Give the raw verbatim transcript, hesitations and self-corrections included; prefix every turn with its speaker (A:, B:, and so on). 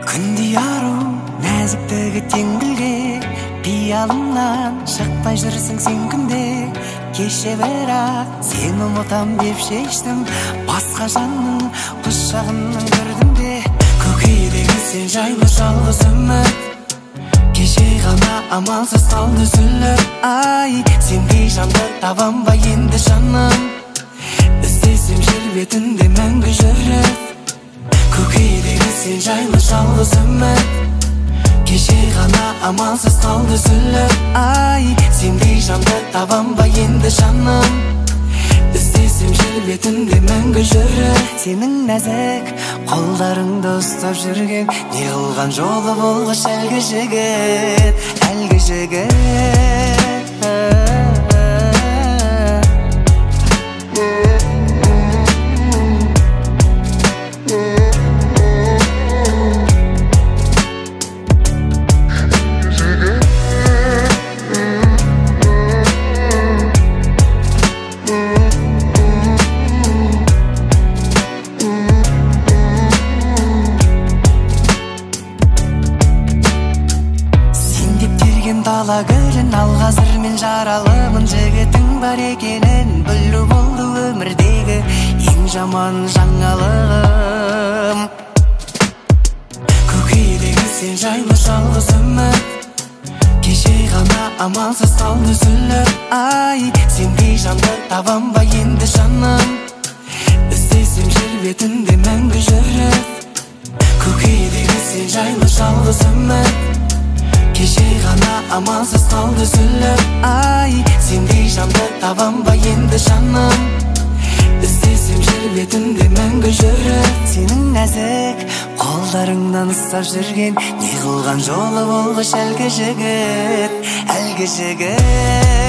A: Күндей ару нәзіктігі теңгілге пиалымнан шықпай жүрсің сен күнде. Кеше бірақ сен ұмытам деп шештім, басқа жанның құшағының кірдім де. Көкейдегі сен жайлы жалғыз үміт кеше ғана амалсыз қалды үзіліп. Ай, сендей жанды табам ба енді жаным, іздесем жер бетінде мәңгі жүріп. Көкейдегі сен жайлы жалғыз үміт кеше ғана амалсыз қалды үзіліп. Ай, сендей жанды табам ба енді жаным, іздесем жер бетінде мәңгі жүріп. Сенің нәзік қолдарыңды ұстап жүрген не қылған жолы болғыш әлгі жігіт, әлгі жігіт. Дала гүлін ал қазір мен жаралымын, жігітің бар екенін білу болды өмірдегі ең жаман жаңалығым. Көкейдегі сен жайлы жалғыз үміт кеше ғана амалсыз қалды үзіліп. Ай, сендей жанды табам ба енді жаным, іздесем жер бетінде мәңгі жүріп. Көкейдегі сен жайлы жалғыз үміт кеше ғана амалсыз қалды үзіліп. Ай, сендей жанды табам ба енді жаным, іздесем жер бетінде мәңгі жүріп. Сенің нәзік қолдарыңнан ұстап жүрген не қылған жолы болғыш әлгі жігіт, әлгі жігіт.